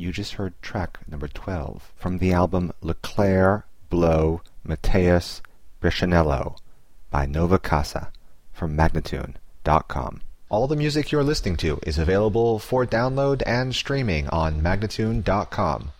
You just heard track number 12 from the album Leclaire, Blow, Mateus, Briscianello by Nova Casa from Magnatune.com. All the music you're listening to is available for download and streaming on Magnatune.com.